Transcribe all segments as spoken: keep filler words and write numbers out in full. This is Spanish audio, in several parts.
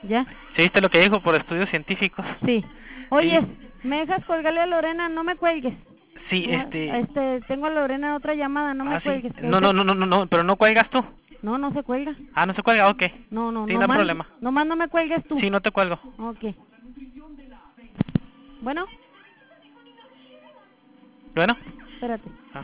¿Ya? ¿Sí viste lo que dijo por estudios científicos? Sí. Sí, Oye, ¿me dejas colgarle a Lorena? No me cuelgues. sí, No, este... este, tengo a Lorena en otra llamada, no me Ah, sí. cuelgues. Que No, ahorita... no, no, no, no, no, pero no cuelgas tú. No, no se cuelga. Ah, no se cuelga, ok. No, no, Sí, no hay nomás, problema. nomás no me cuelgues tú. Sí, no te cuelgo. Ok. Bueno, Bueno. espérate. Ah.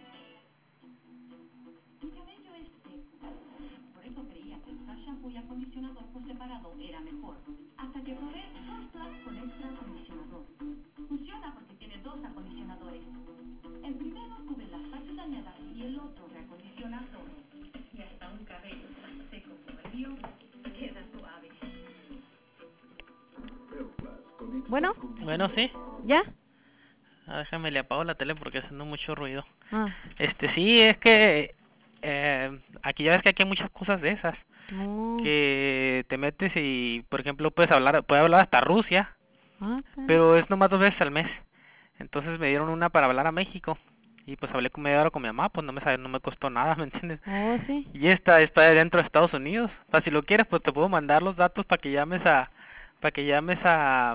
Bueno, Bueno, sí. ¿ya? Ah, déjame le apago la tele porque está haciendo mucho ruido. Ah, Este, sí, es que... Eh, aquí ya ves que aquí hay muchas cosas de esas. no. Que te metes y, por ejemplo, puedes hablar, puedes hablar hasta Rusia, Ah, caray. pero es nomás dos veces al mes. Entonces me dieron una para hablar a México y pues hablé con media hora con mi mamá, pues no me sabe, no me costó nada, ¿me entiendes? Oh, sí. Y esta está dentro de Estados Unidos. Para si lo quieres, pues te puedo mandar los datos para que llames a para que llames a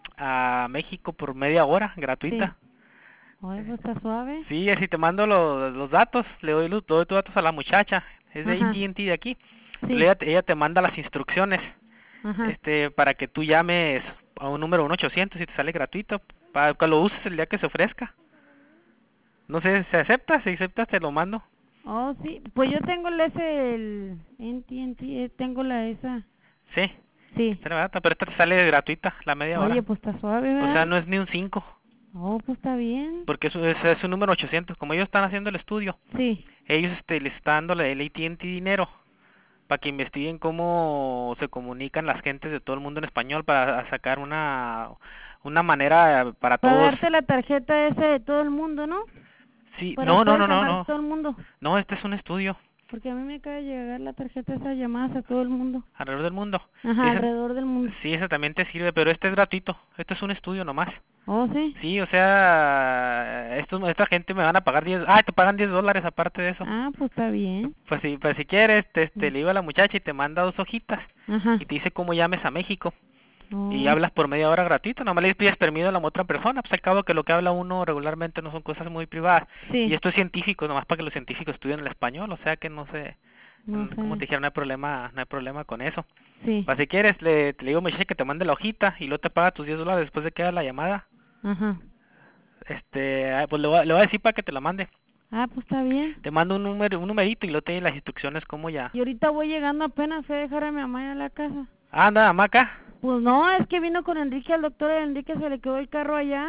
a México por media hora Sí. gratuita. Oye, Eh, pues está suave. Sí, así te mando los, los datos, le doy los doy tus datos a la muchacha, es de Ajá. A T and T de aquí. Sí. Ella, te- ella te manda las instrucciones, Ajá. este, para que tú llames a un número uno ochocientos y te sale gratuito, para que lo uses el día que se ofrezca. No sé, ¿se acepta? Si aceptas te lo mando. Oh, sí. Pues yo tengo el ese, el N T N T, eh, tengo la esa. Sí, Sí. esta barata, pero esta te sale gratuita, la media Oye, hora. pues está suave, O ¿verdad? sea, no es ni un cinco, Oh, pues está bien. porque es, es, es un número ochocientos. Como ellos están haciendo el estudio, Sí. ellos este, les están dando el A T and T dinero para que investiguen cómo se comunican las gentes de todo el mundo en español para sacar una una manera para Para todos. darte la tarjeta esa de todo el mundo, ¿no? Sí, Para no, no, poder no, no, llamar a no. todo el mundo. No, este es un estudio Porque a mí me acaba de llegar la tarjeta esa de llamadas a todo el mundo. alrededor del mundo. Sí, Ajá, ese, alrededor del mundo. sí, ese también te sirve, pero este es gratuito. Este es un estudio nomás. Oh, sí. Sí, o sea, estos, esta gente me van a pagar diez. Ah, te pagan diez dólares aparte de eso. Ah, pues está bien. Pues si, pues si quieres, te, Mm. este, le digo a la muchacha y te manda dos hojitas Ajá. y te dice cómo llames a México y Oh, hablas por media hora gratuito, nomás le pides permiso a la otra persona, pues al cabo que lo que habla uno regularmente no son cosas muy privadas. Y sí. esto es científico, nomás para que los científicos estudien el español, o sea que no sé, No mm, como te sé. dijera, no hay problema, no hay problema con eso. Sí. Pues si quieres, le, te le digo a mi muchacha que te mande la hojita y luego te paga tus diez dólares después de que haga la llamada. Ajá. Este, ah, pues le voy, a- le voy a decir para que te la mande. Ah, pues está bien. Te mando un número, un numerito y luego te doy las instrucciones como ya. Y ahorita voy llegando apenas, fui a dejar a mi mamá a la casa. Ah, anda, hamaca. Pues no, es que vino con Enrique al doctor y a Enrique se le quedó el carro allá.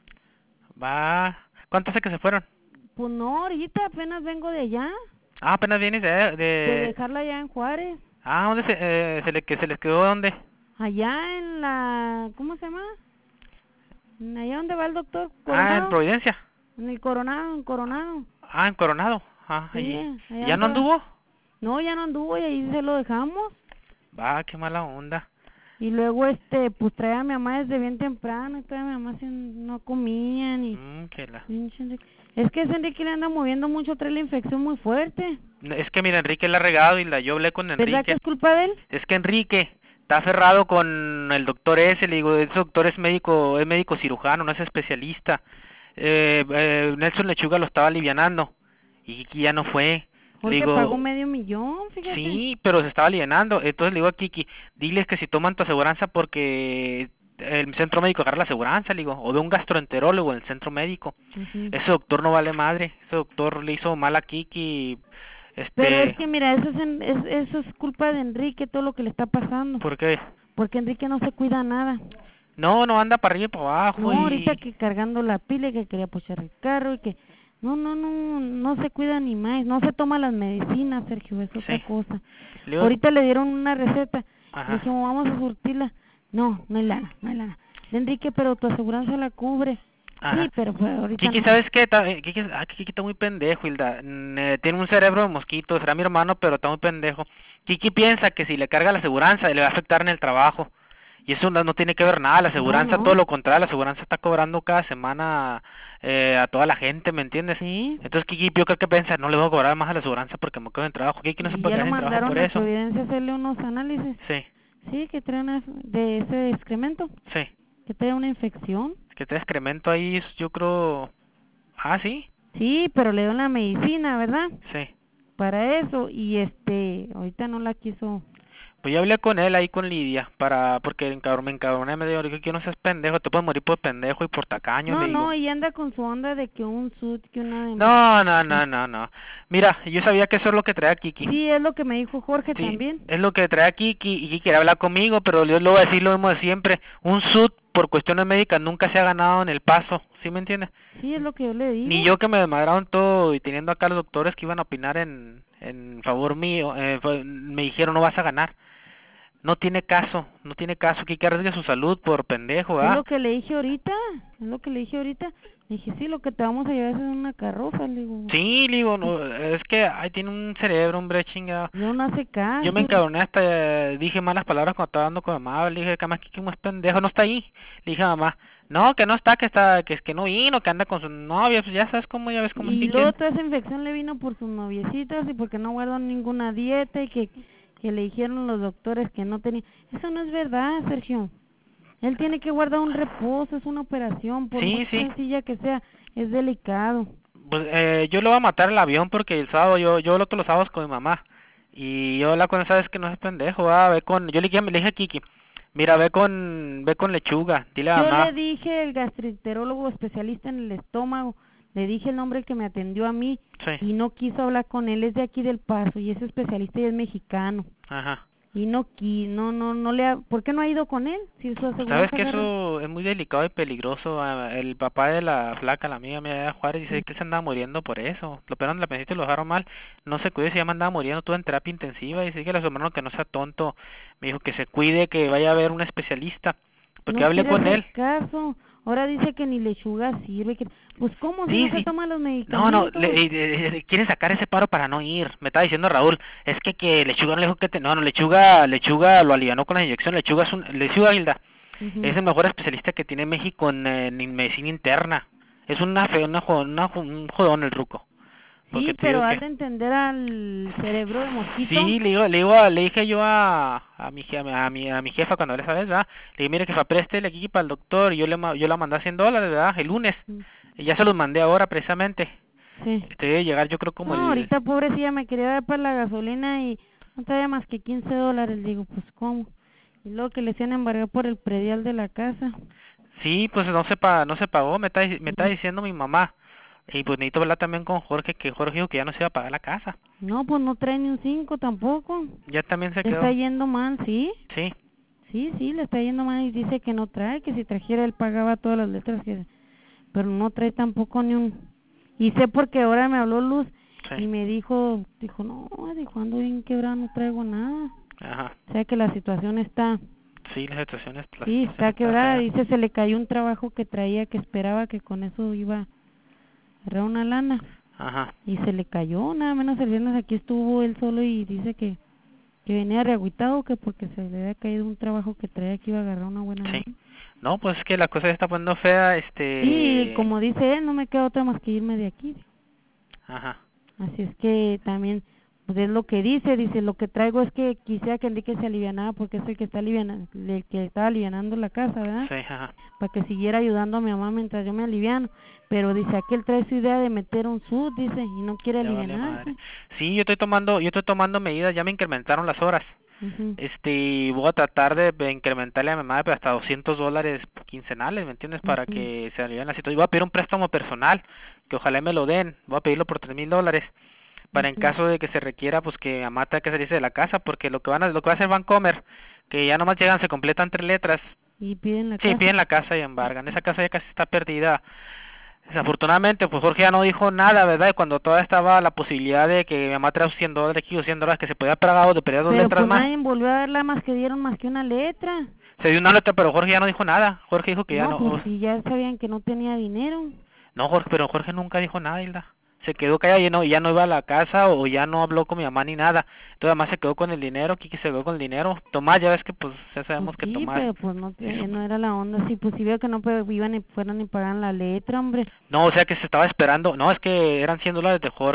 Va. ¿Cuánto hace que se fueron? Pues no, ahorita apenas vengo de allá, Ah, apenas vienes de, de de... dejarla allá en Juárez. Ah, ¿dónde se, eh, se le, que se les quedó dónde? Allá en la, ¿cómo se llama? Allá donde va el doctor Ah, en Coronado, Providencia. en el Coronado, en Coronado. Ah, en Coronado. Ah, Sí, allí. ¿Y allá ya no andaba. anduvo? No, ya no anduvo y ahí se lo dejamos. Va, qué mala onda. Y luego, este, pues traía a mi mamá desde bien temprano y todavía mi mamá sí no comía ni... Mm, que la... Pinche Enrique. Es que ese Enrique le anda moviendo mucho, trae la infección muy fuerte. No, es que mira, Enrique la ha regado y la yo hablé con ¿Verdad que Enrique. es culpa de él? Es que Enrique está aferrado con el doctor ese, le digo, ese doctor es médico, es médico cirujano, no es especialista. Eh, eh, Nelson Lechuga lo estaba alivianando y Kiki ya no fue. Le Jorge pagó digo, medio millón, fíjate. sí, pero se estaba alivianando. Entonces le digo a Kiki, diles que si toman tu aseguranza porque el centro médico agarra la aseguranza, le digo, o de un gastroenterólogo en el centro médico. Ujú. Ese doctor no vale madre, ese doctor le hizo mal a Kiki, Pero es este, que mira, eso es, en- es- eso es culpa de Enrique, todo lo que le está pasando. ¿por qué? Porque Enrique no se cuida nada. No, no anda para arriba y para abajo No, ahorita y... que cargando la pila y que quería puchar el carro y que... No, no, no, no se cuida ni más. No se toma las medicinas, Sergio, es otra Sí, cosa. le digo, Ahorita le dieron una receta. Le ajá, dijimos, vamos a surtirla. No, no hay lana, no hay lana. Enrique, pero tu aseguranza la cubre. Sí, ajá. pero pues ahorita Kiki, no. ¿sabes qué? Ta- eh, Kiki, ah, Kiki está muy pendejo, Hilda. Mm, eh, tiene un cerebro de mosquito, será mi hermano, pero está muy pendejo. Kiki piensa que si le carga la aseguranza le va a afectar en el trabajo. Y eso no, no tiene que ver nada, la No, aseguranza, todo no. lo contrario, la aseguranza está cobrando cada semana eh, a toda la gente, ¿me entiendes? Sí. Entonces Kiki, yo creo que piensa, no le voy a cobrar más a la aseguranza porque me quedo en trabajo. Kiki no se Y puede ya quedar lo sin trabajo mandaron por al eso. Providencia a hacerle unos análisis. Sí. Sí, que trae una, de ese excremento, Sí, que trae una infección. que te excremento ahí, yo creo... Ah, sí, Sí, pero le dio la medicina, ¿verdad? sí. Para eso, y este, ahorita no la quiso. Pues yo hablé con él ahí con Lidia, para, porque encabr- me encabroné, me dijo, que no seas pendejo, te puedes morir por pendejo y por tacaño, No, le digo. no, y anda con su onda de que un sud, que una de... No, no, no, no, no. Mira, yo sabía que eso es lo que trae a Kiki. Sí, es lo que me dijo Jorge Sí, también. es lo que trae a Kiki y Kiki quiere hablar conmigo, pero yo le voy a decir lo mismo de siempre. Un sud por cuestiones médicas nunca se ha ganado en el paso, ¿sí me entiendes? Sí, es lo que yo le Ni digo. yo que me desmadraron todo y teniendo acá los doctores que iban a opinar en, en favor mío, eh, fue- me dijeron no vas a ganar. No tiene caso, no tiene caso que arriesgue su salud por pendejo, Es ¿ah? lo que le dije ahorita, es lo que le dije ahorita. Le dije, sí, lo que te vamos a llevar es una carroza, le digo. Sí, le digo, no, es que ahí tiene un cerebro, hombre, chingado. No, no hace Yo me caso. encabroné hasta eh, dije malas palabras cuando estaba hablando con mamá, le dije que más que es pendejo, no está ahí. Le dije a mamá, no, que no está, que está, que es que no vino, que anda con su novia, pues ya sabes cómo, ya ves cómo es Y que luego quieren. toda esa infección le vino por sus noviecitas y porque no guardó ninguna dieta y que, que le dijeron los doctores que no tenía. Eso no es verdad, Sergio. Él tiene que guardar un reposo, es una operación, por muy Sí, sí, sencilla que sea, es delicado. pues eh, yo lo voy a matar el avión porque el sábado yo, yo lo todos los sábados con mi mamá. Y yo la con sabes que no es pendejo, va, ve con, yo le dije, le dije a Kiki, mira, ve con, ve con lechuga, dile a Yo le mamá, dije el gastroenterólogo especialista en el estómago, le dije el nombre que me atendió a mí sí, y no quiso hablar con él, es de aquí del Paso y es especialista y es mexicano. ajá. Y no qui, no no no le ha, ¿por qué no ha ido con él? Si su Sabes aseguranza que agarra. eso es muy delicado y peligroso. ah, El papá de la flaca, la amiga mía de Juárez, dice que él se andaba muriendo por eso. Lo operaron de la apendicitis y lo dejaron mal. No se cuide, se llama andaba muriendo, estuvo en terapia intensiva. Y dice que a su hermano que no sea tonto. Me dijo que se cuide, que vaya a ver un especialista. Porque No hablé quiere con hacer él. caso. Ahora dice que ni lechuga sirve, que pues cómo si Sí, no se sí. toma los No, no, medicamentos. le, eh, eh, quieren sacar ese paro para no ir. Me estaba diciendo Raúl, es que que Lechuga no le dijo que te... No, no, Lechuga, Lechuga lo alivianó con la inyección. Lechuga es un... Lechuga, Hilda, Ujú. es el mejor especialista que tiene México en, eh, en medicina interna. Es una fe, una, jo- una jo- un jodón el ruco. Porque Sí, te digo pero has que... de entender al cerebro de mosquito. Sí, le digo, le digo, a- le dije yo a, a mi, je- a mi, a mi jefa cuando le sabes, ¿verdad? Le dije, mire jefa, préstele aquí para el doctor. Y yo le, ma- yo la mandé a cien dólares, ¿verdad? El lunes. Mm, Y ya se los mandé ahora precisamente. sí. Este debe llegar yo creo como No, el... ahorita pobrecilla me quería dar para la gasolina y no traía más que quince dólares. Digo, pues cómo. Y luego que le hacían embargar por el predial de la casa. Sí, pues no se, pa, no se pagó, me está, me está Mm. diciendo mi mamá. Y pues necesito hablar también con Jorge, que Jorge dijo que ya no se iba a pagar la casa. No, pues no trae ni un cinco tampoco. Ya también se Le está quedó. yendo mal, ¿sí? Sí, Sí, sí, le está yendo mal y dice que no trae, que si trajera él pagaba todas las letras, que pero no trae tampoco ni un... Y sé porque ahora me habló Luz sí, y me dijo, dijo, no, dijo, ando bien quebrado, no traigo nada. ajá. O sea que la situación está, Sí, la situación, es, la sí, situación está está quebrada. fea. Dice, se le cayó un trabajo que traía, que esperaba que con eso iba a agarrar una lana. Ajá, Y se le cayó, nada menos el viernes aquí estuvo él solo y dice que, que venía reagüitado, que porque se le había caído un trabajo que traía que iba a agarrar una buena sí. lana. No, pues es que la cosa se está poniendo fea, Sí, este... como dice él, no me queda otra más que irme de aquí. Ajá, Así es que también, pues es lo que dice, dice, lo que traigo es que quisiera que Enrique se alivianara porque es el que está alivianando, el que estaba alivianando la casa, ¿verdad? sí, ajá. Para que siguiera ayudando a mi mamá mientras yo me aliviano. Pero dice, aquel trae su idea de meter un sud, dice, y no quiere Ya vale madre. alivianarse. Sí, yo estoy tomando, yo estoy tomando medidas, ya me incrementaron las horas. Ujú, Este, voy a tratar de de incrementarle a mi mamá pero hasta doscientos dólares quincenales, ¿me entiendes? Para ujú. que se alivie la situación. Voy a pedir un préstamo personal, que ojalá me lo den. Voy a pedirlo por tres mil dólares. Para en Ujú. caso de que se requiera, pues que mi mamá tenga que salirse de la casa, porque lo que van a, lo que va a hacer Vancomer, que ya nomás llegan, se completan tres letras. Y piden la Sí, casa. piden la casa y embargan. Esa casa ya casi está perdida. Desafortunadamente, pues Jorge ya no dijo nada, ¿verdad? Y cuando todavía estaba la posibilidad de que mi mamá trajo cien dólares aquí o cien dólares que se podía pagar o de perder dos Pero letras pues más. nadie volvió a darla más que dieron más que una letra. Se dio una letra, pero Jorge ya no dijo nada. Jorge dijo que ya No, pues no. si ya sabían que no tenía dinero. No, Jorge, pero Jorge nunca dijo nada, Hilda. Se quedó callado y no, ya no iba a la casa o ya no habló con mi mamá ni nada. Entonces además se quedó con el dinero, Kiki se quedó con el dinero. Tomás, ya ves que pues ya Pues sabemos que sí, Tomás pero pues no, hizo... te- no era la onda. Sí, pues si veo que no pe- iban y fueron y pagan la letra, hombre. No, o sea que se estaba esperando. No, es que eran cien dólares de Jorge.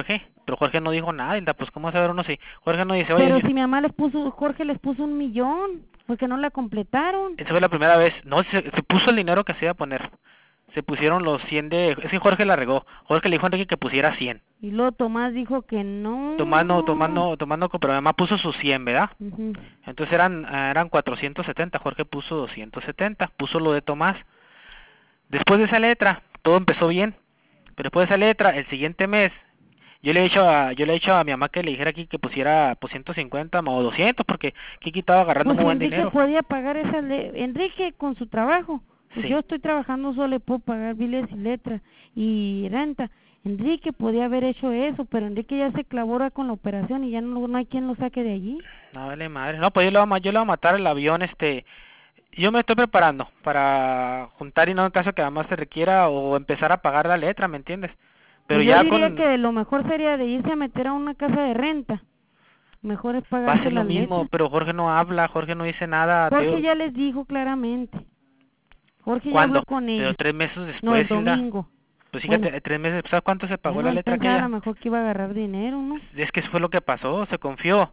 Pero Jorge no dijo nada, Hilda, pues cómo saber uno si... Jorge no dice, oye, Pero yo- si mi mamá les puso, Jorge les puso un millón, porque no la completaron. esa fue la primera vez. No, se, se puso el dinero que se iba a poner. Se pusieron los cien de... Es que Jorge la regó. Jorge le dijo a Enrique que pusiera cien. Y luego Tomás dijo que no. Tomando, tomando, tomando, pero mi mamá puso sus cien, ¿verdad? Ujú. Entonces eran, ah, eran cuatrocientos setenta, Jorge puso doscientos setenta, puso lo de Tomás. Después de esa letra, todo empezó bien. Pero después de esa letra, el siguiente mes, yo le he dicho a, yo le he dicho a mi mamá que le dijera aquí que pusiera pues ciento cincuenta o doscientos, porque Kiki estaba agarrando Pues muy si buen Enrique dinero. podía pagar esa le Enrique con su trabajo. Pues Sí. yo estoy trabajando solo, le puedo pagar biles y letras y renta. Enrique podía haber hecho eso, pero Enrique ya se clavó ahora con la operación y ya no, no hay quien lo saque de allí. No vale madre. No, pues yo le voy a, ma- yo le voy a matar el avión, este... Yo me estoy preparando para juntar y no en caso que además se requiera o empezar a pagar la letra, ¿me entiendes? Pero Pues yo ya diría con... que lo mejor sería de irse a meter a una casa de renta. Mejor es Va a pagarse ser lo la mismo, letra. pero Jorge no habla, Jorge no dice nada. te Jorge digo, ya les dijo claramente. Jorge ya habló ¿cuándo? con Pero ellos. tres meses No, el después, Hilda. domingo. Pues Bueno, fíjate, tres meses, ¿sabes cuánto se pagó bueno, la él letra pensaba a lo aquella? mejor que iba a agarrar dinero, ¿no? Es que eso fue lo que pasó, se confió.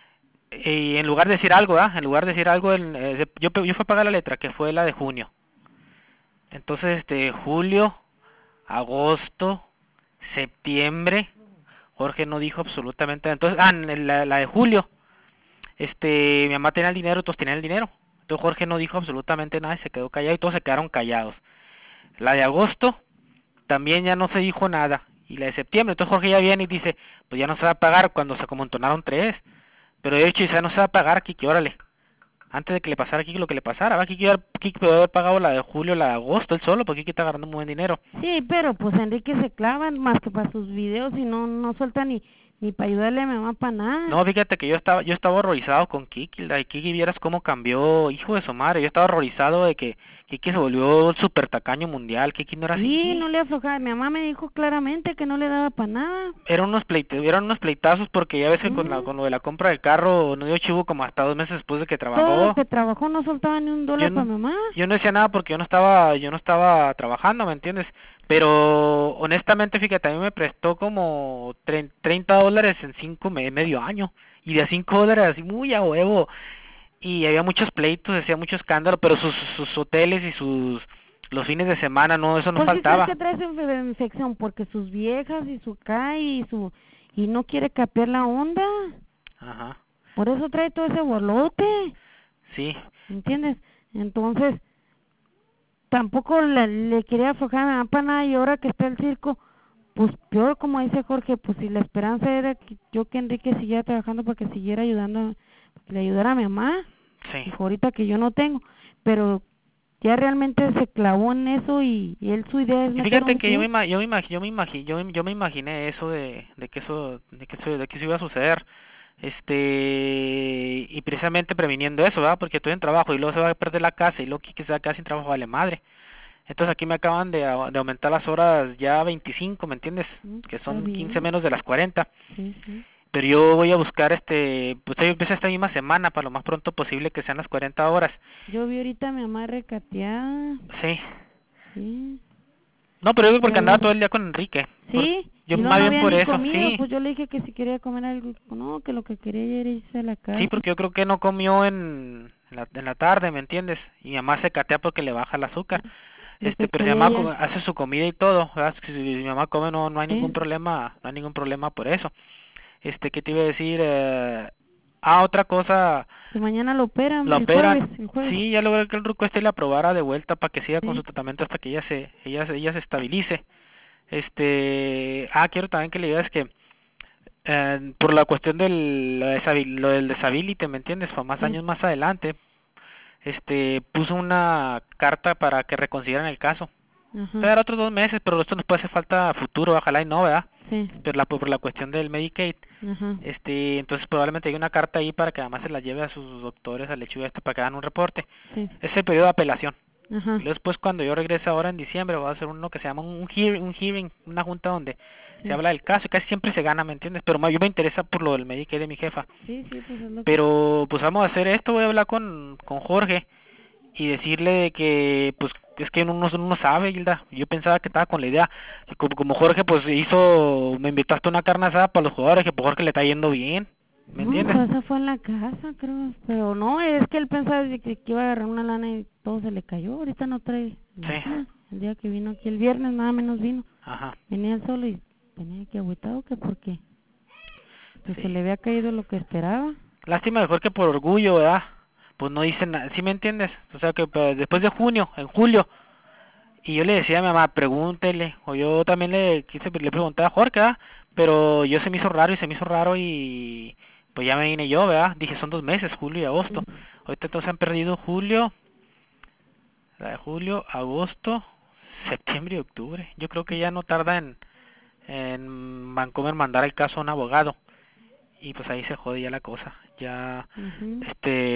Y en lugar de decir algo, ¿ah? En lugar de decir algo, el- eh, yo, pe- yo fui a pagar la letra, que fue la de junio. Entonces, este, julio, agosto, septiembre, Jorge no dijo absolutamente nada. Entonces, ah, en la, la de julio, este, mi mamá tenía el dinero, todos tenían el dinero. Entonces Jorge no dijo absolutamente nada y se quedó callado y todos se quedaron callados. La de agosto, también ya no se dijo nada. Y la de septiembre, entonces Jorge ya viene y dice, pues ya no se va a pagar cuando se amontonaron tres. Pero de hecho ya no se va a pagar, Kiki, órale. Antes de que le pasara a Kiki lo que le pasara, va, Kiki, Kiki puede haber pagado la de julio, la de agosto, él solo, porque Kiki está agarrando muy buen dinero. Sí, pero pues Enrique se clava más que para sus videos y no no suelta ni ni para ayudarle a mi mamá para nada. No, fíjate que yo estaba yo estaba horrorizado con Kiki, la de Kiki, vieras cómo cambió, hijo de su madre, yo estaba horrorizado de que Kiki se volvió el super tacaño mundial, Kiki no era Sí, así. no le aflojaba. Mi mamá me dijo claramente que no le daba para nada. Eran unos pleite, eran unos pleitazos porque ya ves que con la Mm, con lo de la compra del carro no dio chivo como hasta dos meses después de que Todo lo trabajó. que trabajó no soltaba ni un Yo dólar para n- mamá. yo no decía nada porque yo no estaba yo no estaba trabajando, ¿me entiendes? Pero honestamente, fíjate, a mí me prestó como tre- treinta dólares en cinco me- medio año y de a cinco dólares así muy a huevo y había muchos pleitos, hacía mucho escándalo, pero sus sus hoteles y sus los fines de semana no, eso no ¿Por qué crees faltaba. que trae su infe- infección? Porque sus viejas y su K y su y no quiere capear la onda. Ajá. Por eso trae todo ese bolote. Sí. ¿Entiendes? Entonces, tampoco le, le quería aflojar a mi mamá para nada y ahora que está el circo, pues peor como dice Jorge, pues si la esperanza era que yo que Enrique siguiera trabajando para que siguiera ayudando, para que le ayudara a mi mamá, Sí. dijo ahorita que yo no tengo, pero ya realmente se clavó en eso y, y él su idea es Y meter fíjate un que yo me club. ima- yo me imagi- yo me imagi- yo, me- yo me imaginé eso de, de que eso de que eso de que eso iba a suceder. Este y precisamente previniendo eso, ¿verdad? Porque estoy en trabajo y luego se va a perder la casa y luego que se va a quedar sin trabajo vale madre. Entonces aquí me acaban de, au- de aumentar las horas ya a veinticinco, ¿me entiendes? Mm, Que está son bien. quince menos de las cuarenta. Sí, sí. Pero yo voy a buscar este, pues yo empiezo esta misma semana para lo más pronto posible que sean las cuarenta horas. Yo vi ahorita a mi mamá recateada. Sí. Sí. No, pero yo porque Qué andaba bueno. todo el día con Enrique. Por- Sí, yo y no, más no bien había por ni eso, comido, sí. pues yo le dije que si quería comer algo, no, que lo que quería era irse a la casa. Sí, porque yo creo que no comió en, en la, en la tarde, ¿me entiendes? Y mi mamá se catea porque le baja el azúcar. Lo Este, que pero mi quería mamá co- ella. hace su comida y todo, ¿verdad? Si mi mamá come no no hay Sí. ningún problema, no hay ningún problema por eso. Este, ¿qué te iba a decir? Eh, ah, otra cosa, Que mañana lo operan, la el operan. jueves, el jueves. Sí, ya logré que el ruco este la aprobara de vuelta para que siga con Sí. su tratamiento hasta que ella se ella se- ella se estabilice. Este, ah, quiero también que le digas que eh, por la cuestión del lo, desabil- lo del disability, ¿me entiendes? Fue más Sí. años más adelante, este, puso una carta para que reconsideran el caso. Ajá. Pero otros dos meses, pero esto nos puede hacer falta a futuro, ojalá y no, ¿verdad? Sí. Pero la, por la cuestión del Medicaid, Ajá. este, entonces probablemente hay una carta ahí para que además se la lleve a sus doctores, al lechuga este, para que hagan un reporte. Sí. Es el periodo de apelación. Ajá. Y luego después cuando yo regrese ahora en diciembre voy a hacer uno que se llama un hearing, un hearing una junta donde Sí. se habla del caso y casi siempre se gana, ¿me entiendes? Pero ma- yo me interesa por lo del Medicaid de mi jefa. Sí, sí, pues es lo que... Pero pues vamos a hacer esto, voy a hablar con, con Jorge y decirle de que pues es que uno, no- uno no sabe, Hilda. Yo pensaba que estaba con la idea. Y como, como Jorge, pues hizo, me invitaste a una carne asada para los jugadores, que pues Jorge le está yendo bien. ¿Me No, entiendes? pues esa fue en la casa, creo. Pero no, es que él pensaba de que, que iba a agarrar una lana y todo se le cayó. Ahorita no trae Sí. lana. El día que vino aquí el viernes, nada menos vino. Ajá. Venía él solo y tenía que agüitado que porque pues se Sí. le había caído lo que esperaba. Lástima de Jorge por orgullo, ¿verdad? Pues no dice nada. ¿Sí me entiendes? O sea que pues, después de junio, en julio, y yo le decía a mi mamá, pregúntele, o yo también le quise le preguntar a Jorge, ¿verdad? Pero yo se me hizo raro y se me hizo raro y pues ya me vine yo, ¿verdad? Dije, son dos meses, julio y agosto. Ahorita entonces han perdido julio, la de julio, agosto, septiembre y octubre. Yo creo que ya no tarda en, en Vancouver mandar el caso a un abogado y pues ahí se jode ya la cosa. Ya, Ujú.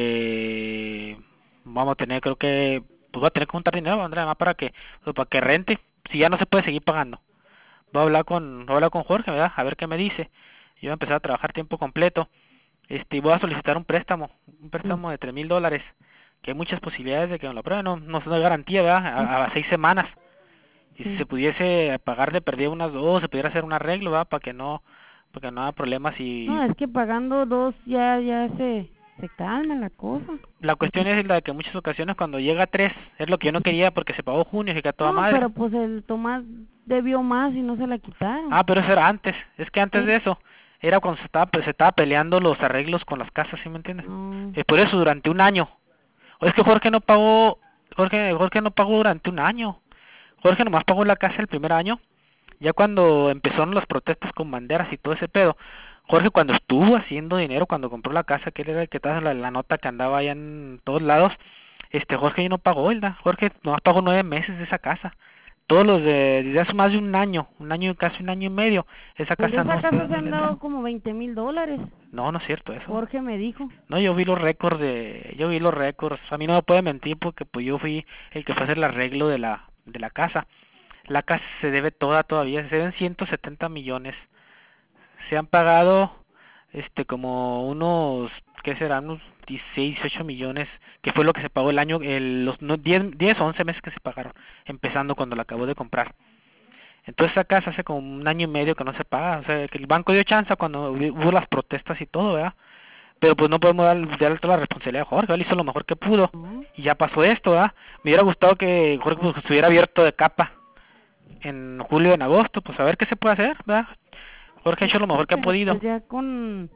este, vamos a tener, creo que, pues va a tener que juntar dinero, Andrea, además para que, pues, para que rente, si ya no se puede seguir pagando. Voy a hablar con, voy a hablar con Jorge, ¿verdad? A ver qué me dice. Yo voy a empezar a trabajar tiempo completo. Este, y voy a solicitar un préstamo, un Sí. préstamo de tres mil dólares, que hay muchas posibilidades de que me lo aprueben, no, no es una garantía, ¿verdad? A, a seis semanas. Y si Sí. se pudiese pagar de perdida unas dos, se pudiera hacer un arreglo, ¿verdad? Para que no, para que no haya problemas No, y es que pagando dos ya ya se se calma la cosa. la cuestión Porque es la de que en muchas ocasiones cuando llega a tres, es lo que yo no quería porque se pagó junio y que a toda no, madre. pero pues el Tomás debió más y no se la quitaron. Ah, pero eso era antes, es que antes Sí. de eso, era cuando se estaba, pues, se estaba peleando los arreglos con las casas, ¿sí me entiendes? No. Es por eso durante un año. O es que Jorge no pagó, Jorge, Jorge no pagó durante un año. Jorge nomás pagó la casa el primer año. Ya cuando empezaron las protestas con banderas y todo ese pedo, Jorge cuando estuvo haciendo dinero, cuando compró la casa, que él era el que estaba la, la nota que andaba allá en todos lados, este Jorge ya no pagó, ¿verdad? Jorge nomás pagó nueve meses de esa casa. Todos los de, desde hace más de un año, un año, casi un año y medio, esa Pues de casa esa no se, casa se no han le dado entró. como veinte mil dólares. No, no es cierto eso. Jorge me dijo. No, yo vi los récords de, yo vi los récords. A mí no me puede mentir porque pues yo fui el que fue a hacer el arreglo de la, de la casa. La casa se debe toda todavía, se deben ciento setenta millones. Se han pagado, este, como unos, ¿qué serán? Unos dieciséis, dieciocho millones, que fue lo que se pagó el año, el, los no, diez, diez o once meses que se pagaron, empezando cuando la acabo de comprar. Entonces esa casa hace como un año y medio que no se paga, o sea, que el banco dio chance cuando hubo las protestas y todo, ¿verdad? Pero pues no podemos dar, darle toda la responsabilidad a Jorge, él hizo lo mejor que pudo. No. Y ya pasó esto, ¿verdad? Me hubiera gustado que Jorge pues, estuviera abierto de capa en julio, en agosto, pues a ver qué se puede hacer, ¿verdad? Jorge ha Sí, hecho lo mejor que ha pero podido. pues ya con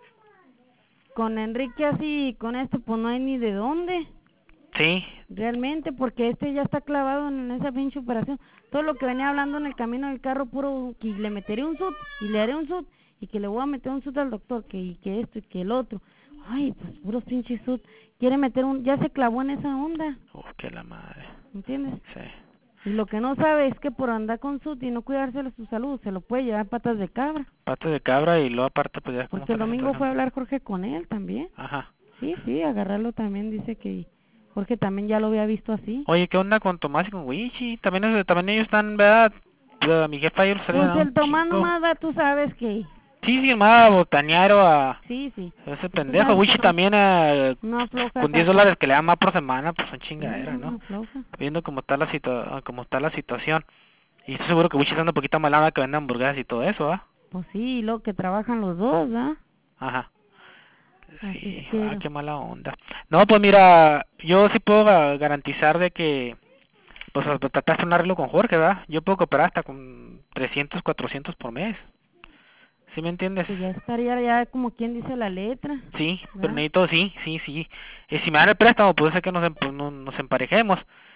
con Enrique así y con este pues no hay ni de dónde. Sí, Realmente, porque este ya está clavado en esa pinche operación. Todo lo que venía hablando en el camino del carro, puro que le meteré un sud y le haré un sud y que le voy a meter un sud al doctor, que y que esto y que el otro. Ay, pues puros pinches sud. Quiere meter un, ya se clavó en esa onda, uf, que la madre. ¿entiendes? Sí, Y lo que no sabe es que por andar con sud y no cuidarse de su salud, se lo puede llevar patas de cabra. patas de cabra y luego aparte pues ya cómo Porque está el la domingo fue a situación. hablar Jorge con él también. Ajá. Sí, sí, agarrarlo también, dice que Jorge también ya lo había visto así. Oye, ¿qué onda con Tomás y con Wichi? También, es- también ellos están, ¿verdad? Eh, Mi jefa ayer salió Pues a un el Tomás chingo. nomás va, tú sabes que, Sí, sí, más a botanear o a sí, sí, ese tú pendejo. sabes que Wichi no, también eh, no afloja con diez tampoco. dólares que le dan más por semana, pues son Sí, chingaderas, no, no ¿no? afloja. Viendo cómo está la situa cómo está la situación. Y estoy seguro que Wichi está un poquito malada que vende hamburguesas y todo eso, ¿ah? Pues sí, y luego que trabajan los dos, ¿verdad? Ajá. Así es Sí, ah, que, qué mala onda. No, pues mira, yo sí puedo ga- garantizar de que, pues trataste un arreglo con Jorge, ¿verdad? Yo puedo cooperar hasta con trescientos, cuatrocientos por mes. ¿Sí me entiendes? que ya estaría ya como quien dice la letra, Sí, pero ¿verdad? necesito, sí, sí, sí. Eh, si me dan el préstamo, puede ser que nos, em- pues, no- nos emparejemos.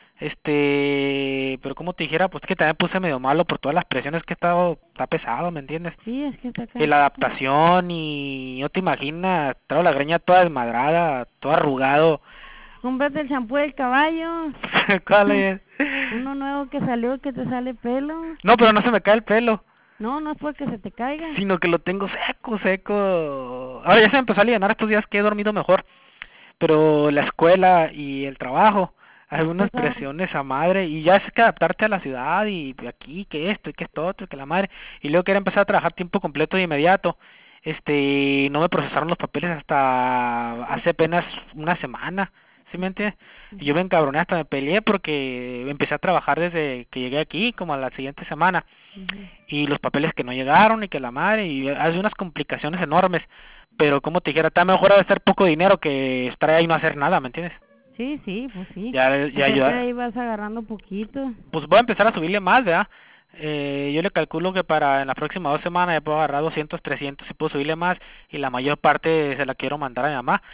Este, pero como te dijera, pues que también puse medio malo por todas las presiones que he estado, está pesado, ¿me entiendes? Sí, es que está Y acá. la adaptación y no te imaginas, traigo la greña toda desmadrada, todo arrugado. Cómprate el champú del caballo, ¿Cuál es? uno nuevo que salió que te sale pelo. No, pero no se me cae el pelo, No, no es porque se te caiga. sino que lo tengo seco, seco. Ahora ya se me empezó a aliviar estos días que he dormido mejor, pero la escuela y el trabajo, hay Está unas pesado. presiones a madre y ya es que adaptarte a la ciudad y aquí, que esto y que esto otro, y que la madre, y luego quiero empezar a trabajar tiempo completo de inmediato. Este, no me procesaron los papeles hasta hace apenas una semana, ¿sí me entiendes? Y yo me encabroné, hasta me peleé porque empecé a trabajar desde que llegué aquí, como a la siguiente semana, Ujú. y los papeles que no llegaron y que la madre, y hay unas complicaciones enormes, pero como te dijera, está mejor hacer poco dinero que estar ahí y no hacer nada, ¿me entiendes? Sí, sí, pues sí. Ya, ya, Hacerte ya, ahí vas agarrando poquito. pues voy a empezar a subirle más, ¿verdad? Eh, yo le calculo que para en las próximas dos semanas ya puedo agarrar doscientos, trescientos y puedo subirle más, y la mayor parte se la quiero mandar a mi mamá.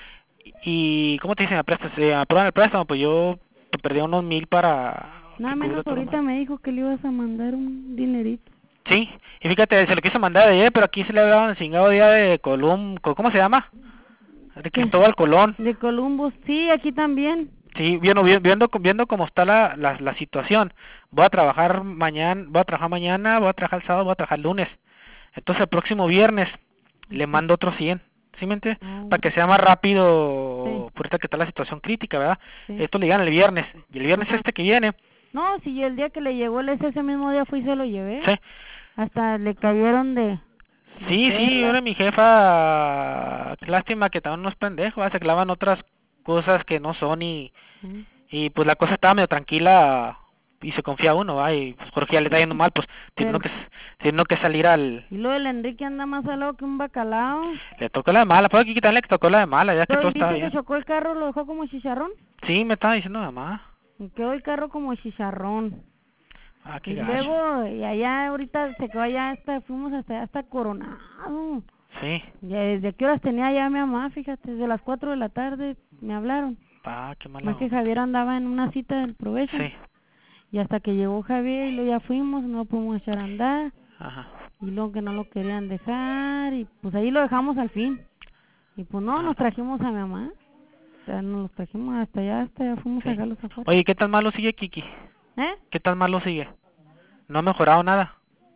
Y, ¿cómo te dicen? ¿Me prestas? Eh, ¿aprueban el préstamo? Pues yo perdí unos mil para Nada que cubra menos todo lo ahorita demás. me dijo que le ibas a mandar un dinerito. Sí, y fíjate, se lo quiso mandar ayer, pero aquí se le ha dado el chingado día de Colum, Co- ¿cómo se llama? De ¿Qué? Cristóbal Colón. De Columbus, sí, aquí también. Sí, viendo, vi- viendo, viendo cómo está la, la, la situación. Voy a trabajar mañana, voy a trabajar mañana, voy a trabajar el sábado, voy a trabajar el lunes. Entonces el próximo viernes le Ujú. mando otros cien, ¿sí me entiendes? Ah, Para que sea más sí, rápido, por esta que está la situación crítica, ¿verdad? sí. Esto le llegan el viernes, y el viernes Ajá. este que viene, No, si yo el día que le llegó el ese, ese mismo día fui y se lo llevé. sí, Hasta le cayeron de, de sí, sí, perlas. ahora mi jefa, qué lástima que estaban unos pendejos, ¿verdad? Se clavan otras cosas que no son y, Mm. y pues la cosa estaba medio tranquila y se confía uno, ¿va? Y pues Jorge ya le está yendo mal, pues tiene uno Pero, que, tiene uno que salir al... y lo del Enrique anda más salado que un bacalao. Le tocó la de mala, pues aquí quitarle que tocó la de mala, ya que Pero todo él estaba dice que bien. chocó el carro, lo dejó como chicharrón. Sí, me estaba diciendo mamá. Y quedó el carro como chicharrón. Ah, qué Y gacho. luego, y allá ahorita se quedó allá hasta, fuimos hasta allá hasta Coronado. Sí, Ya ¿desde qué horas tenía ya mi mamá? Fíjate, desde las cuatro de la tarde me hablaron. ah, qué mala Más que onda. Javier andaba en una cita del provecho. Sí, Y hasta que llegó Javier y luego ya fuimos, no lo pudimos echar a andar. ajá. Y luego que no lo querían dejar. Y pues ahí lo dejamos al fin. Y pues no, Ah, nos trajimos a mi mamá. O sea, nos los trajimos hasta allá, hasta allá fuimos a sí. sacarlos afuera. Oye, ¿qué tan malo sigue Kiki? ¿Eh? ¿Qué tan malo sigue? No ha mejorado nada.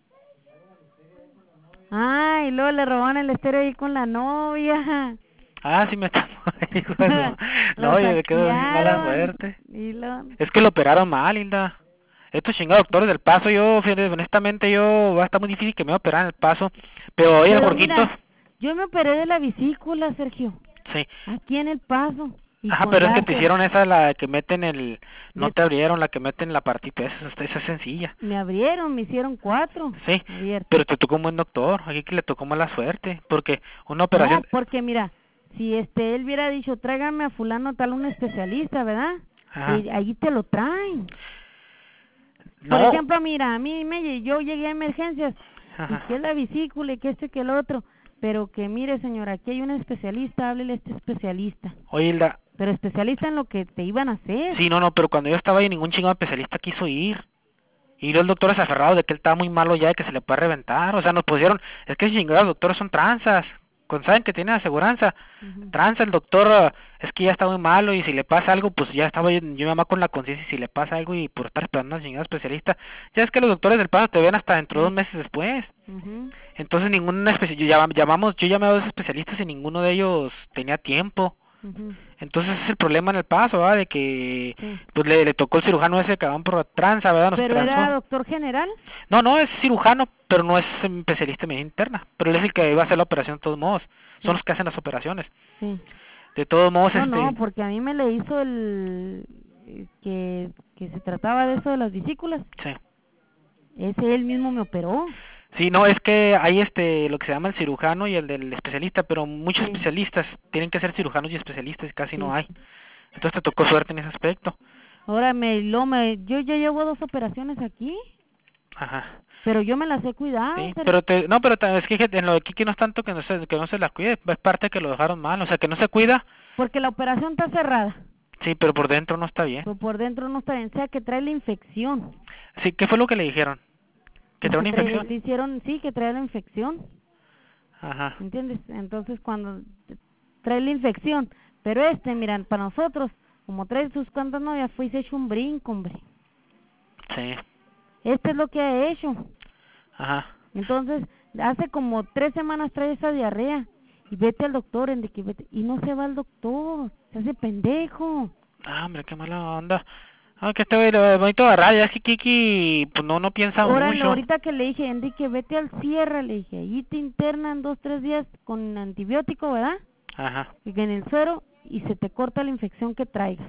Ah, y luego le robaron el estéreo ahí con la novia. Ah, sí me está... Hijo de su- No, Lo oye, me quedo bien mala saquearon. suerte. Y lo... Es que lo operaron mal, Hilda. Estos chingados doctores del Paso, yo, fíjate, honestamente, yo, va a estar muy difícil que me operaran el Paso. Pero oye, el Pero Jorgito, mira, yo me operé de la vesícula, Sergio. sí. Aquí en El Paso. Y Ajá, con pero es que te láser. hicieron esa, la que meten el... No Me, te abrieron, la que meten la partita, esa, esa es sencilla. me abrieron, me hicieron cuatro Sí, abiertos. pero te tocó un buen doctor, aquí que le tocó mala suerte, porque una No, operación... porque mira, si este él hubiera dicho, tráigame a fulano tal, un especialista, ¿verdad? Ajá. Y ahí te lo traen. Por No. ejemplo, mira, a mí me yo llegué a emergencias y Ajá. que es la vesícula y que esto y que el otro, pero que mire, señora, aquí hay un especialista, háblele a este especialista. Oye, Hilda, Pero especialista en lo que te iban a hacer. sí, no, no, pero cuando yo estaba ahí ningún chingado especialista quiso ir. Y los doctores aferrados de que él estaba muy malo ya, de que se le puede reventar. O sea, nos pusieron, es que chingados doctores son tranzas. Cuando saben que tienen aseguranza, Ujú. tranza el doctor, ah, es que ya está muy malo y si le pasa algo, pues ya estaba yo, yo mi mamá con la conciencia, y si le pasa algo y por estar esperando a un chingado especialista. Ya es que los doctores del paro te ven hasta dentro de dos Sí. meses después. Ujú. Entonces ningún especialista, llamamos, yo llamé a dos especialistas y ninguno de ellos tenía tiempo. Ujú. Entonces ese es el problema en el Paso, ¿verdad? De que Sí. pues le, le tocó el cirujano ese cabrón por tranza, ¿verdad? Nos Pero era transó. doctor general. No, no, es cirujano, pero no es especialista en medicina interna. Pero él es el que iba a hacer la operación de todos modos. Son Sí. los que hacen las operaciones. Sí. De todos modos, No, este... no, porque a mí me le hizo el eh, que que se trataba de eso de las vesículas. Sí. Ese él mismo me operó. Sí, no, es que hay este, lo que se llama el cirujano y el del especialista, pero muchos Sí. especialistas tienen que ser cirujanos y especialistas y casi Sí. no hay. Entonces te tocó suerte en ese aspecto. Ahora me lo me yo ya llevo dos operaciones aquí, Ajá. pero yo me las he cuidado. Sí, Sergio. pero te, no, pero ta- es que en lo de Kiki no es tanto que no se, que no se la cuide, es parte que lo dejaron mal, o sea, que no se cuida, Porque la operación está cerrada, sí, pero por dentro no está bien. pero por dentro no está bien, o sea que trae la infección. Sí, ¿qué fue lo que le dijeron? ¿Que Pues trae una trae- infección? le hicieron, sí, que trae la infección, Ajá. ¿entiendes? Entonces cuando trae la infección, pero este, miran, para nosotros, como trae sus cuantas novias, fue y se hecho un brinco, hombre. Sí. Este es lo que ha hecho. Ajá. Entonces, hace como tres semanas trae esa diarrea. Y vete al doctor, Enrique, vete. Y no se va al doctor. Se hace pendejo. Ah, hombre, qué mala onda. Ah, que este güey lo bonito de raya, es que Kiki, pues no, no piensa Ahora, mucho. ahorita que le dije, Enrique, vete al Sierra, le dije, allí te internan dos, tres días con antibiótico, ¿verdad? Ajá. Y que en el suero, y se te corta la infección que traigas.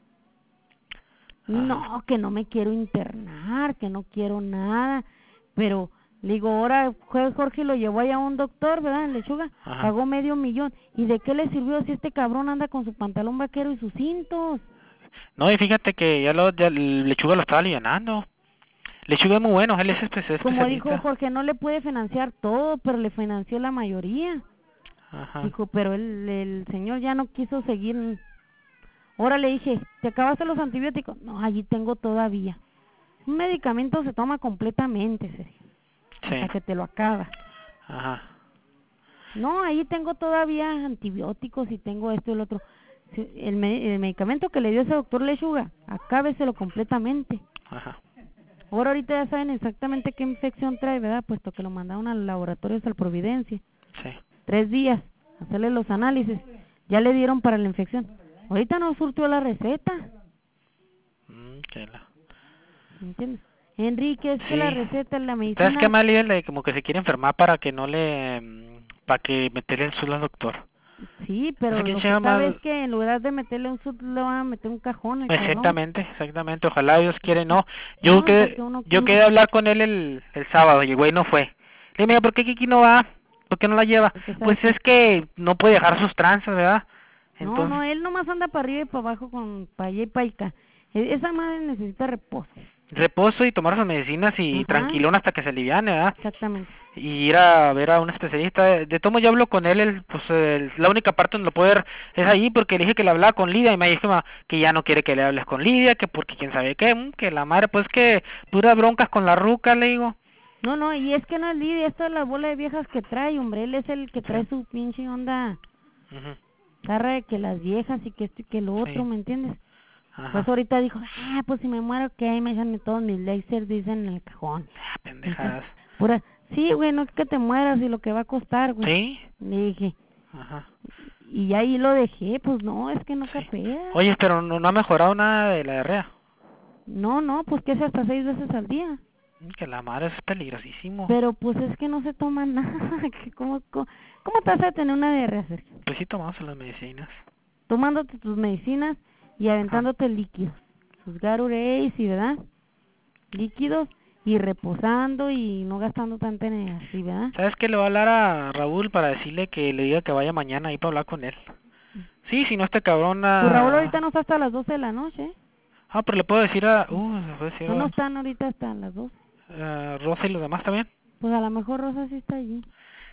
No, que no me quiero internar, que no quiero nada, pero le digo, ahora Jorge lo llevó allá a un doctor, ¿verdad? En Lechuga, Ajá. pagó medio millón. ¿Y de qué le sirvió si este cabrón anda con su pantalón vaquero y sus cintos? No, y fíjate que ya lo, ya el Lechuga lo estaba alivianando. Lechuga es muy bueno, él es espe- especialista. Como dijo Jorge, no le puede financiar todo, pero le financió la mayoría. Ajá. Dijo, pero el, el señor ya no quiso seguir. Ahora le dije, ¿te acabaste los antibióticos? No, allí tengo todavía. Un medicamento se toma completamente, Sergio, Sí. hasta que te lo acaba. Ajá. No, ahí tengo todavía antibióticos y tengo esto y lo otro. Sí, El, me- el medicamento que le dio ese doctor Lechuga, acábeselo completamente. Ajá. Ahora ahorita ya saben exactamente qué infección trae, ¿verdad? Puesto que lo mandaron al laboratorio al Providencia. Sí. Tres días, hacerle los análisis. Ya le dieron para la infección. Ahorita no surtió la receta, Mm, que la... ¿me entiendes? Enrique, es que Sí. la receta, la medicina... ¿Sabes qué mal líder de como que se quiere enfermar para que no le mm, para que meterle el suelo al doctor? Sí, No pero sé quién lo se que llama. sabe es que en lugar de meterle un sud, le van a meter un cajón al cabrón. Exactamente, exactamente. Ojalá Dios quiere no. Yo No, que porque uno yo come- quería hablar con él el, el sábado y el güey no fue. Le dije, mira, ¿por qué Kiki no va? ¿Por qué no la lleva? Porque sabe Pues que- es que no puede dejar sus tranzas, ¿verdad? No, Entonces, no, él nomás anda para arriba y para abajo con para allá y para acá. E- Esa madre necesita reposo. reposo y tomar sus medicinas y Ajá. tranquilón hasta que se aliviane, ¿verdad? Exactamente. Y ir a ver a un especialista. De tomo yo hablo con él, el, pues el- la única parte donde lo puedo ver es ahí porque le dije que le hablaba con Lidia y me dijo ma, que ya no quiere que le hables con Lidia, que porque quién sabe qué, mm, que la madre, pues que puras broncas con la ruca, le digo. No, no, y es que no es Lidia, esto es la bola de viejas que trae, hombre, él es el que trae Sí. su pinche onda, Ujú. zarra de que las viejas y que esto y que lo otro, Sí. ¿me entiendes? Ajá. Pues ahorita dijo, ah, pues si me muero, ¿qué? Me echan todos mis lasers, dicen en el cajón. Ah, pendejadas. Pura, sí, güey, no es que te mueras y lo que va a costar, güey. Sí. Le dije, Ajá. y ahí lo dejé, pues no, es que no Sí. capea. Oye, pero no, no ha mejorado nada de la diarrea. No, no, pues que es hasta seis veces al día. Mm, que la madre es peligrosísimo. Pero pues es que no se toma nada. que ¿Cómo, cómo, cómo te vas a tener una diarrea, Sergio? Pues sí tomamos las medicinas. Tomándote tus medicinas y aventándote líquidos. Sus Gatorades y, ¿verdad? Líquidos y reposando y no gastando tanta energía, ¿verdad? ¿Sabes qué? Le voy a hablar a Raúl para decirle que le diga que vaya mañana ahí para hablar con él. Sí, si no este cabrón... ah, Pues Raúl ahorita no está hasta las doce de la noche, ¿eh? Ah, pero le puedo decir a... Uh, le puedo decir No, no a, están ahorita hasta las doce. a Rosa y los demás también. Pues a lo mejor Rosa sí está allí.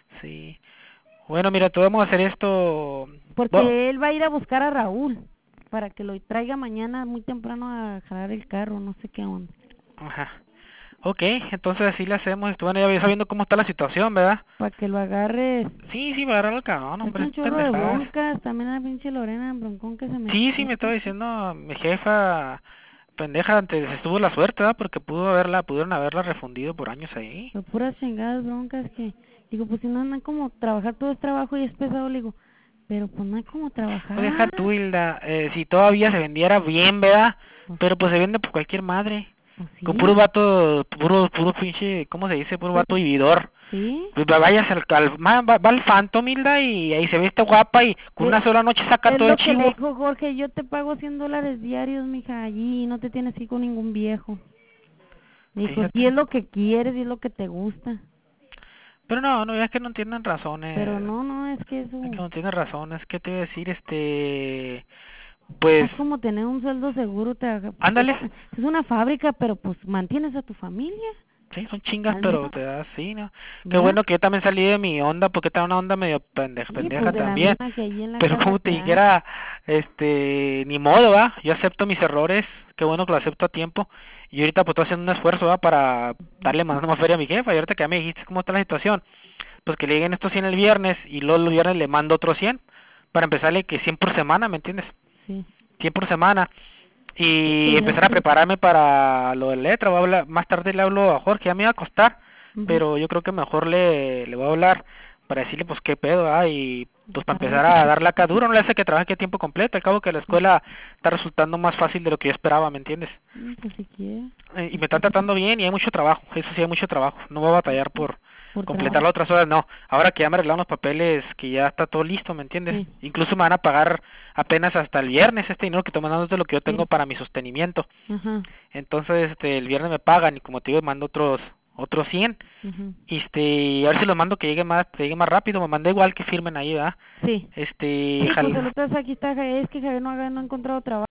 Sí. Bueno, mira, te vamos a hacer esto... Porque Bo- él va a ir a buscar a Raúl para que lo traiga mañana muy temprano a jalar el carro, no sé qué onda. Ajá. Ok, entonces así le hacemos. Esto, bueno, ya sabiendo cómo está la situación, ¿verdad? Para que lo agarres. Sí, sí, va a agarrar al cabrón, Es hombre. un chorro de pendejadas. broncas, también la pinche Lorena broncón que se me... Sí, sí, me estaba diciendo mi jefa, pendeja, antes estuvo la suerte, ¿verdad? Porque pudo haberla, pudieron haberla refundido por años ahí. Pero puras chingadas broncas que... Digo, pues si no, no hay como trabajar, todo es trabajo y es pesado, le digo, pero pues no hay como trabajar. O deja tú, Hilda, eh, si todavía se vendiera bien, ¿verdad? Pues, Pero pues se vende por cualquier madre. pues sí. Con puro vato, puro, puro pinche, ¿cómo se dice? Puro vato vividor. Sí. Pues va- vayas al, al ma- va, va al Phantom, Hilda, y ahí se ve esta guapa y con Eh, una sola noche saca Es todo el lo que le chivo. dijo Jorge, yo te pago cien dólares diarios, mija, allí, y no te tienes que ir con ningún viejo. Me dijo, Fíjate. si es lo que quieres y es lo que te gusta. Pero no, no, es que no entienden razones. Pero no, no, es que eso... Es que no tienen razones. ¿Qué te voy a decir? Este... Pues... Es como tener un sueldo seguro. Te, Ándale. Es una fábrica, pero pues mantienes a tu familia. Sí, son chingas, Al pero menos- te das, sí, ¿no? Qué ¿verdad? bueno que yo también salí de mi onda, porque estaba una onda medio pendeja, Sí, pendeja pues de la también. misma que allí en la Pero casa como te te da. dijera, este, ni modo, va, yo acepto mis errores, qué bueno que lo acepto a tiempo. Y ahorita pues estoy haciendo un esfuerzo, va, para darle más, más feria a mi jefa. Y ahorita que ya me dijiste cómo está la situación, pues que le lleguen estos cien el viernes y luego el viernes le mando otros cien, para empezarle que cien por semana, ¿me entiendes? Sí. cien por semana. Y Sí, empezar a sí. prepararme para lo de letra. Voy a hablar, más tarde le hablo a Jorge, ya me iba a costar, Ujú. pero yo creo que mejor le, le voy a hablar para decirle pues qué pedo, ah, y pues para Para empezar ver a qué- darle acá duro, no le hace que trabaje aquí a tiempo completo, al cabo que la escuela está resultando más fácil de lo que yo esperaba, ¿me entiendes? Mm, Pues si quieres. Eh, y me están tratando bien y hay mucho trabajo, eso sí hay mucho trabajo, no voy a batallar por Por completar trabajo. las otras horas, no. Ahora que ya me arreglaron los papeles, que ya está todo listo, ¿me entiendes? Sí. Incluso me van a pagar apenas hasta el viernes este dinero que estoy mandando es de lo que yo tengo Sí. para mi sostenimiento. Ajá. Entonces, este, el viernes me pagan y como te digo, mando otros otros cien. Ujú. Este, y a ver si los mando que llegue más, que llegue más rápido, me mandé igual que firmen ahí, ¿verdad? Sí. Este, Sí, pues el jal- otro es aquí está, Ja- es que Javier no ha, no ha encontrado trabajo.